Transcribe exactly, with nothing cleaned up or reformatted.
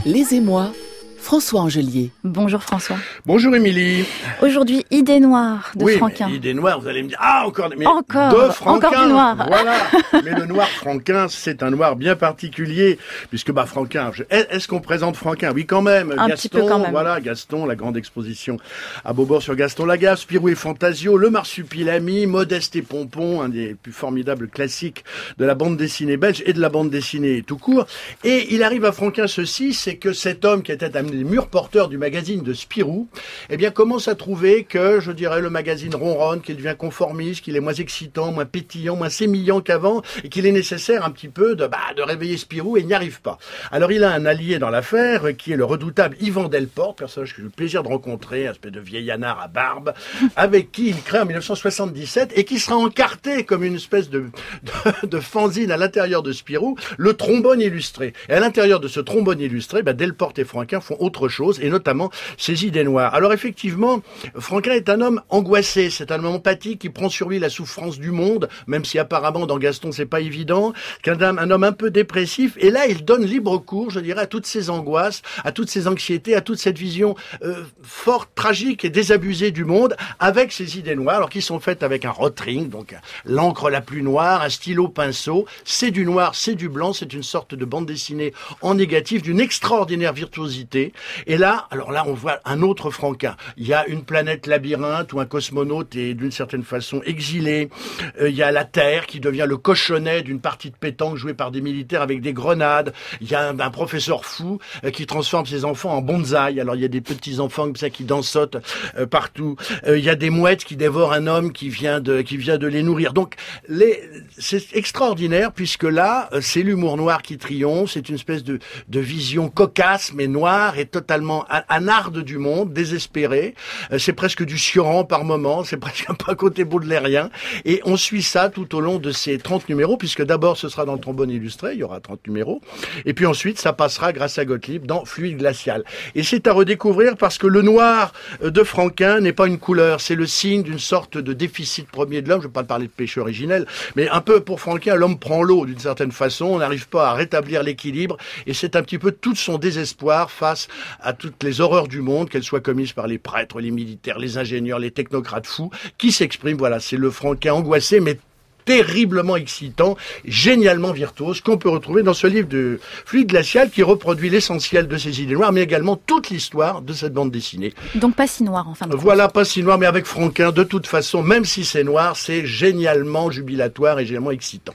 Les Émois, François Angelier. Bonjour François. Bonjour Émilie. Aujourd'hui, Idées noires de oui, Franquin. Idées noires, vous allez me dire, ah encore, mais encore, de Franquin, encore du noir. Voilà. Mais le noir Franquin, c'est un noir bien particulier, puisque bah Franquin, je... est-ce qu'on présente Franquin? Oui, quand même. Un Gaston, petit peu quand même. Voilà, Gaston, la grande exposition à Beaubord sur Gaston Lagaffe, Spirou et Fantasio, Le Marsupilami, Modeste et Pompon, un des plus formidables classiques de la bande dessinée belge et de la bande dessinée tout court. Et il arrive à Franquin ceci, c'est que cet homme qui était un des murs porteurs du magazine de Spirou, eh bien, commence à trouver que, je dirais, le magazine ronronne, qu'il devient conformiste, qu'il est moins excitant, moins pétillant, moins sémillant qu'avant, et qu'il est nécessaire un petit peu de, bah, de réveiller Spirou, et il n'y arrive pas. Alors, il a un allié dans l'affaire, qui est le redoutable Yvan Delporte, personnage que j'ai eu le plaisir de rencontrer, un espèce de vieil anard à barbe, avec qui il crée en dix-neuf cent soixante-dix-sept, et qui sera encarté comme une espèce de, de, de fanzine à l'intérieur de Spirou, le trombone illustré. Et à l'intérieur de ce trombone illustré, bah, Delporte et Franquin font autre chose, et notamment ses idées noires. Alors effectivement, Franquin est un homme angoissé, c'est un homme empathique qui prend sur lui la souffrance du monde, même si apparemment dans Gaston c'est pas évident, qu'un homme, un homme un peu dépressif, et là il donne libre cours, je dirais, à toutes ces angoisses, à toutes ces anxiétés, à toute cette vision euh, forte, tragique et désabusée du monde, avec ses idées noires, alors qui sont faites avec un rotring, donc l'encre la plus noire, un stylo pinceau, c'est du noir, c'est du blanc, c'est une sorte de bande dessinée en négatif, d'une extraordinaire virtuosité, et là, alors là on voit un autre Franquin. Il y a une planète labyrinthe où un cosmonaute est d'une certaine façon exilé. Euh, il y a la Terre qui devient le cochonnet d'une partie de pétanque jouée par des militaires avec des grenades. Il y a un, un professeur fou euh, qui transforme ses enfants en bonsaï. Alors il y a des petits enfants comme ça qui dansotent euh, partout. Euh, il y a des mouettes qui dévorent un homme qui vient de qui vient de les nourrir. Donc les, c'est extraordinaire puisque là euh, c'est l'humour noir qui triomphe. C'est une espèce de de vision cocasse mais noire et totalement anarde du monde, désespéré. Euh, c'est presque du Sioran par moment, c'est presque un peu un côté baudelairien. Et on suit ça tout au long de ces trente numéros, puisque d'abord ce sera dans le trombone illustré, il y aura trente numéros. Et puis ensuite, ça passera grâce à Gottlieb dans Fluide glacial. Et c'est à redécouvrir parce que le noir de Franquin n'est pas une couleur, c'est le signe d'une sorte de déficit premier de l'homme. Je ne vais pas parler de péché originel, mais un peu pour Franquin, l'homme prend l'eau d'une certaine façon, on n'arrive pas à rétablir l'équilibre. Et c'est un petit peu tout son désespoir face à toutes les horreurs du monde, qu'elles soient commises par les prêtres, les militaires, les ingénieurs, les technocrates fous, qui s'expriment. Voilà, c'est le Franquin angoissé, mais terriblement excitant, génialement virtuose, qu'on peut retrouver dans ce livre de Fluide glacial qui reproduit l'essentiel de ces idées noires, mais également toute l'histoire de cette bande dessinée. Donc pas si noir, en fin de compte. Voilà, pas si noir, mais avec Franquin, de toute façon, même si c'est noir, c'est génialement jubilatoire et génialement excitant.